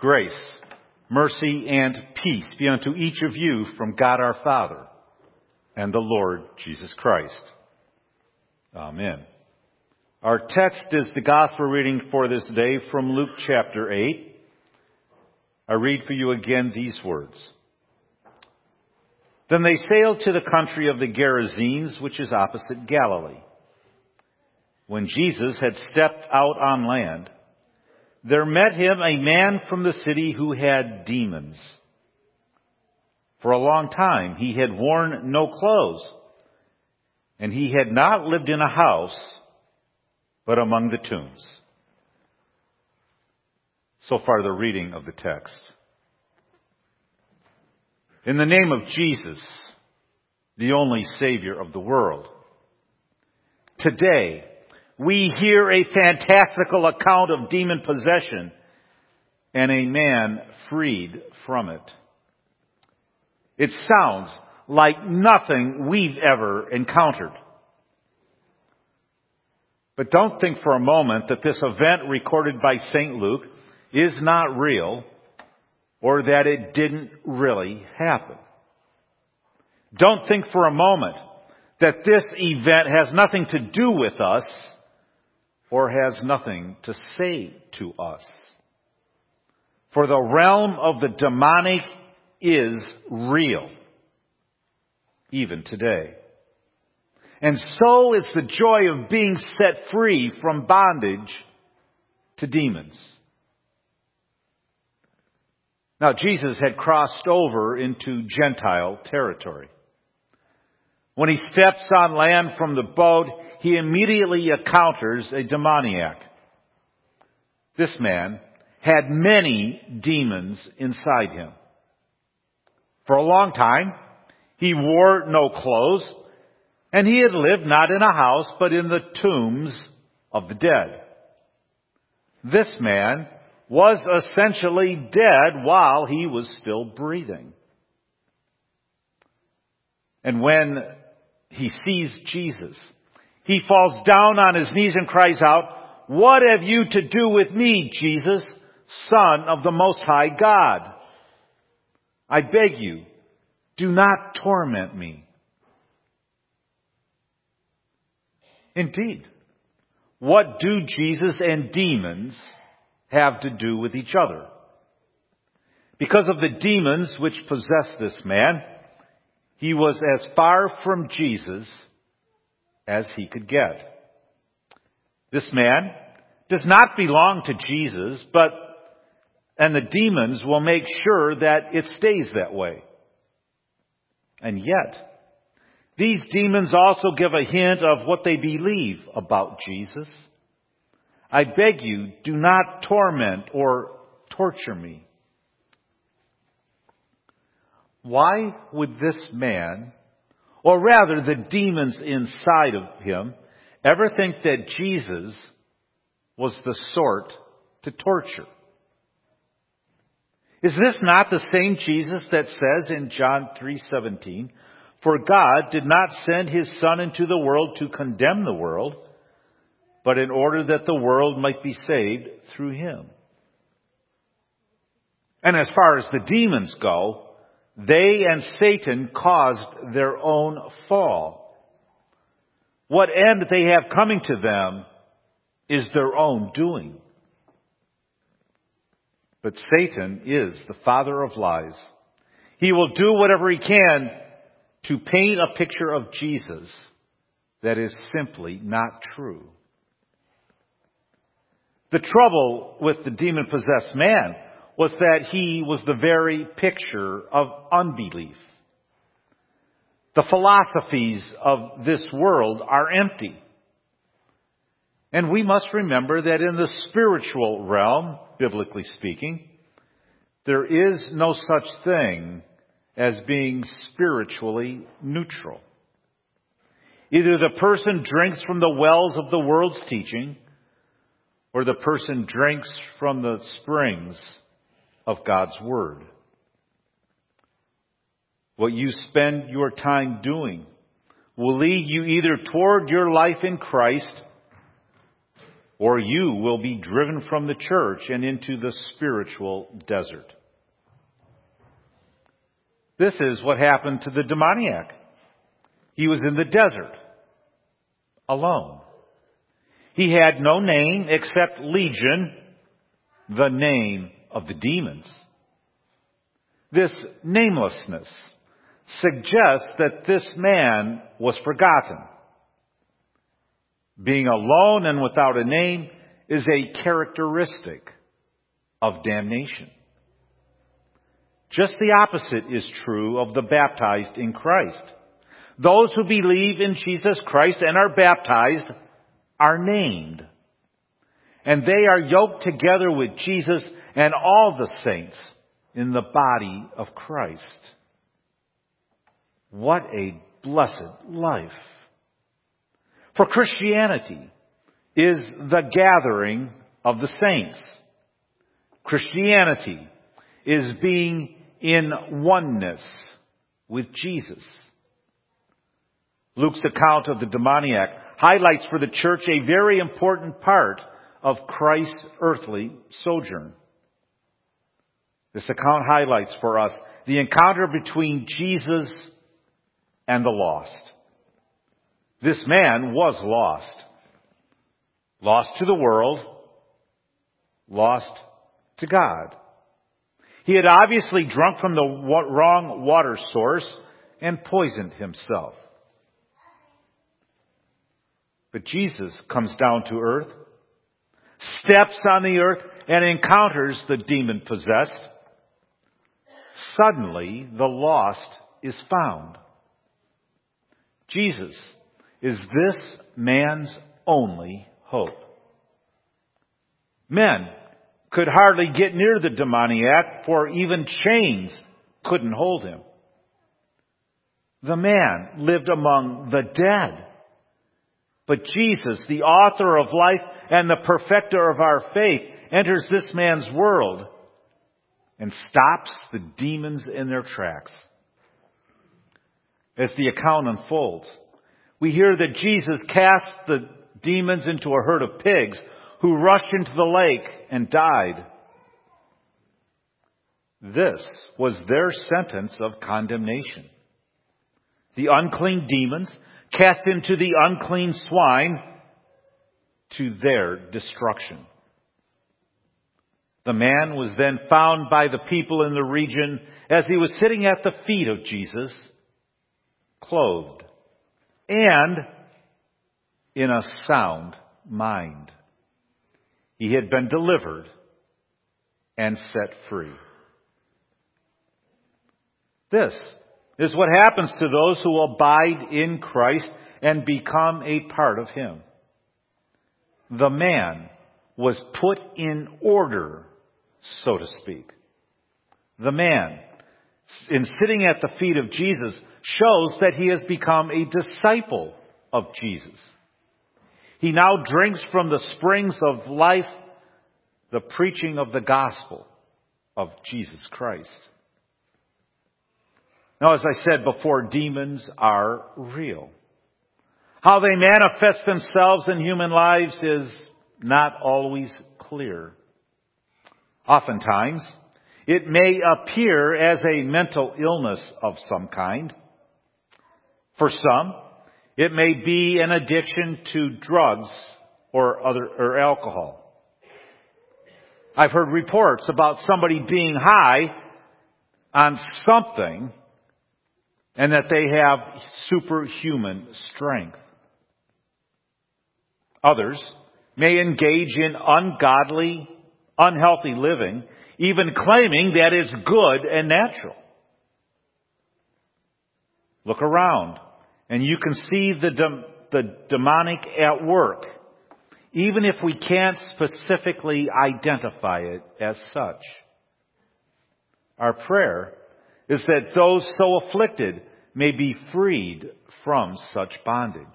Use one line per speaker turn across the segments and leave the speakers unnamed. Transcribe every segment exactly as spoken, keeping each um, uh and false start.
Grace, mercy, and peace be unto each of you from God our Father and the Lord Jesus Christ. Amen. Our text is the gospel reading for this day from Luke chapter eight. I read for you again these words. Then they sailed to the country of the Gerasenes, which is opposite Galilee. When Jesus had stepped out on land, there met him a man from the city who had demons. For a long time he had worn no clothes, and he had not lived in a house, but among the tombs. So far the reading of the text. In the name of Jesus, the only Savior of the world, today we hear a fantastical account of demon possession and a man freed from it. It sounds like nothing we've ever encountered. But don't think for a moment that this event recorded by Saint Luke is not real or that it didn't really happen. Don't think for a moment that this event has nothing to do with us or has nothing to say to us. For the realm of the demonic is real, even today. And so is the joy of being set free from bondage to demons. Now, Jesus had crossed over into Gentile territory. When he steps on land from the boat, he immediately encounters a demoniac. This man had many demons inside him. For a long time, he wore no clothes, and he had lived not in a house, but in the tombs of the dead. This man was essentially dead while he was still breathing. And when he sees Jesus, he falls down on his knees and cries out, "What have you to do with me, Jesus, Son of the Most High God? I beg you, do not torment me." Indeed, what do Jesus and demons have to do with each other? Because of the demons which possessed this man, he was as far from Jesus as he could get. This man does not belong to Jesus, but, and the demons will make sure that it stays that way. And yet, these demons also give a hint of what they believe about Jesus. I beg you, do not torment or torture me. Why would this man, or rather the demons inside of him, ever think that Jesus was the sort to torture? Is this not the same Jesus that says in John three seventeen, "For God did not send his Son into the world to condemn the world, but in order that the world might be saved through him"? And as far as the demons go, they and Satan caused their own fall. What end they have coming to them is their own doing. But Satan is the father of lies. He will do whatever he can to paint a picture of Jesus that is simply not true. The trouble with the demon-possessed man was that he was the very picture of unbelief. The philosophies of this world are empty. And we must remember that in the spiritual realm, biblically speaking, there is no such thing as being spiritually neutral. Either the person drinks from the wells of the world's teaching, or the person drinks from the springs of God's Word. What you spend your time doing will lead you either toward your life in Christ or you will be driven from the church and into the spiritual desert. This is what happened to the demoniac. He was in the desert, alone. He had no name except Legion, the name of the demons. This namelessness suggests that this man was forgotten. Being alone and without a name is a characteristic of damnation. Just the opposite is true of the baptized in Christ. Those who believe in Jesus Christ and are baptized are named. And they are yoked together with Jesus and all the saints in the body of Christ. What a blessed life. For Christianity is the gathering of the saints. Christianity is being in oneness with Jesus. Luke's account of the demoniac highlights for the church a very important part of Christ's earthly sojourn. This account highlights for us the encounter between Jesus and the lost. This man was lost. Lost to the world. Lost to God. He had obviously drunk from the wrong water source and poisoned himself. But Jesus comes down to earth, steps on the earth, and encounters the demon-possessed. Suddenly, the lost is found. Jesus is this man's only hope. Men could hardly get near the demoniac, for even chains couldn't hold him. The man lived among the dead. But Jesus, the author of life and the perfecter of our faith, enters this man's world and stops the demons in their tracks. As the account unfolds, we hear that Jesus cast the demons into a herd of pigs who rushed into the lake and died. This was their sentence of condemnation. The unclean demons cast into the unclean swine to their destruction. The man was then found by the people in the region as he was sitting at the feet of Jesus, clothed and in a sound mind. He had been delivered and set free. This is what happens to those who abide in Christ and become a part of Him. The man was put in order, so to speak. The man, in sitting at the feet of Jesus, shows that he has become a disciple of Jesus. He now drinks from the springs of life, the preaching of the gospel of Jesus Christ. Now, as I said before, demons are real. How they manifest themselves in human lives is not always clear. Oftentimes, it may appear as a mental illness of some kind. For some, it may be an addiction to drugs or other or alcohol. I've heard reports about somebody being high on something and that they have superhuman strength. Others may engage in ungodly, unhealthy living, even claiming that it's good and natural. Look around, and you can see the, de- the demonic at work, even if we can't specifically identify it as such. Our prayer is that those so afflicted may be freed from such bondage.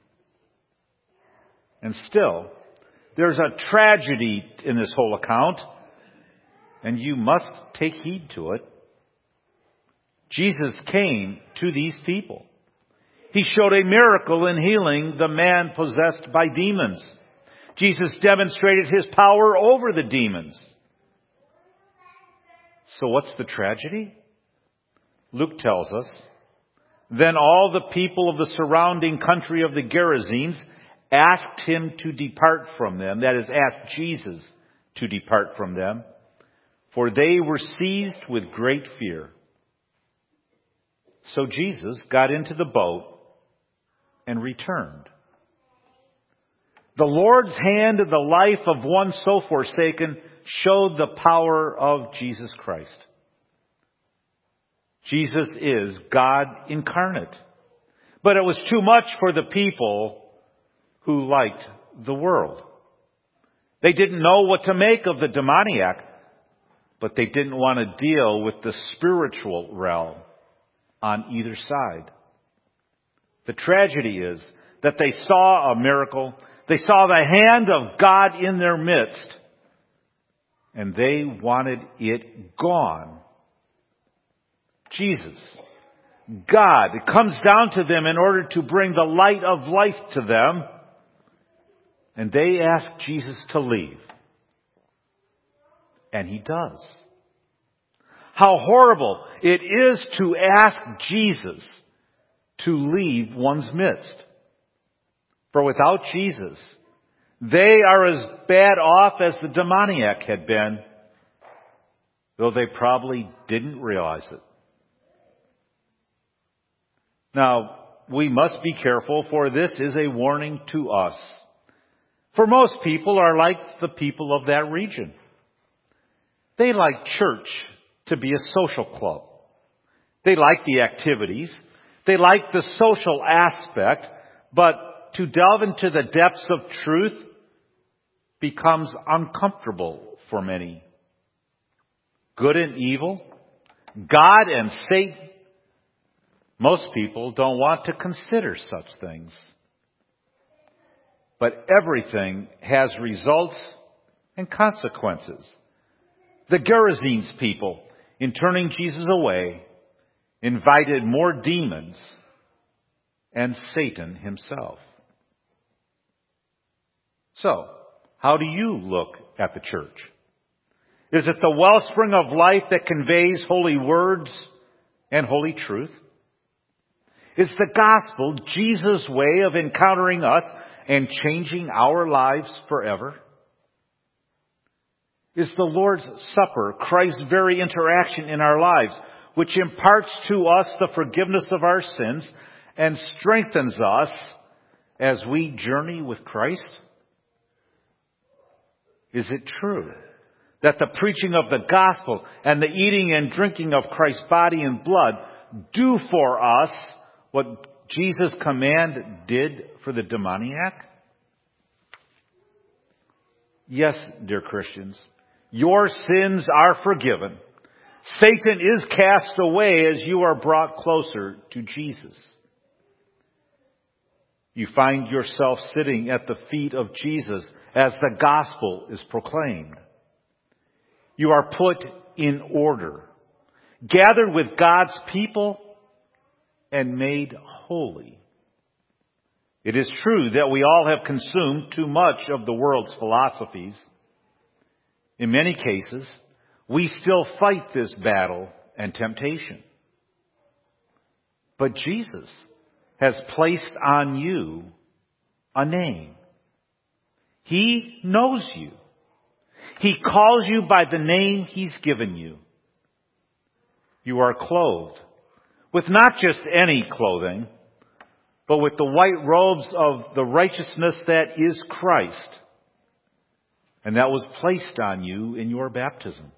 And still, there's a tragedy in this whole account, and you must take heed to it. Jesus came to these people. He showed a miracle in healing the man possessed by demons. Jesus demonstrated his power over the demons. So what's the tragedy? Luke tells us, then all the people of the surrounding country of the Gerasenes asked him to depart from them, that is, asked Jesus to depart from them, for they were seized with great fear. So Jesus got into the boat and returned. The Lord's hand in the life of one so forsaken showed the power of Jesus Christ. Jesus is God incarnate. But it was too much for the people who liked the world. They didn't know what to make of the demoniac, but they didn't want to deal with the spiritual realm on either side. The tragedy is that they saw a miracle. They saw the hand of God in their midst, and they wanted it gone. Jesus, God, comes down to them in order to bring the light of life to them, and they ask Jesus to leave. And he does. How horrible it is to ask Jesus to leave one's midst. For without Jesus, they are as bad off as the demoniac had been, though they probably didn't realize it. Now, we must be careful, for this is a warning to us. For most people are like the people of that region. They like church to be a social club. They like the activities. They like the social aspect, but to delve into the depths of truth becomes uncomfortable for many. Good and evil, God and Satan, most people don't want to consider such things. But everything has results and consequences. The Gerasenes people, in turning Jesus away, invited more demons and Satan himself. So, how do you look at the church? Is it the wellspring of life that conveys holy words and holy truth? Is the gospel Jesus' way of encountering us and changing our lives forever? Is the Lord's Supper Christ's very interaction in our lives, which imparts to us the forgiveness of our sins and strengthens us as we journey with Christ? Is it true that the preaching of the gospel and the eating and drinking of Christ's body and blood do for us what Jesus' command did for the demoniac? Yes, dear Christians, your sins are forgiven. Satan is cast away as you are brought closer to Jesus. You find yourself sitting at the feet of Jesus as the gospel is proclaimed. You are put in order, gathered with God's people, and made holy. It is true that we all have consumed too much of the world's philosophies. In many cases, we still fight this battle and temptation. But Jesus has placed on you a name. He knows you. He calls you by the name He's given you. You are clothed with not just any clothing, but with the white robes of the righteousness that is Christ. And that was placed on you in your baptism.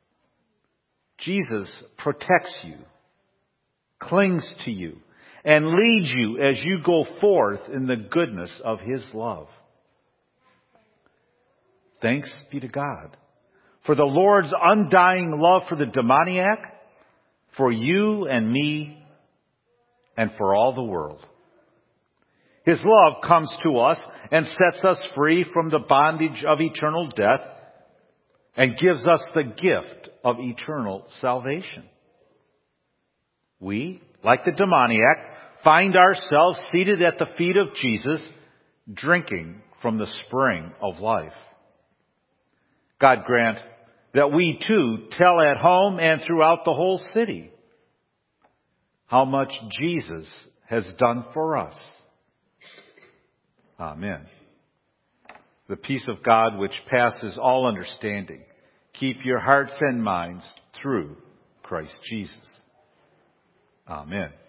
Jesus protects you, clings to you, and leads you as you go forth in the goodness of His love. Thanks be to God for the Lord's undying love for the demoniac, for you and me, and for all the world. His love comes to us and sets us free from the bondage of eternal death and gives us the gift of eternal salvation. We, like the demoniac, find ourselves seated at the feet of Jesus, drinking from the spring of life. God grant that we too tell at home and throughout the whole city how much Jesus has done for us. Amen. The peace of God which passes all understanding, keep your hearts and minds through Christ Jesus. Amen.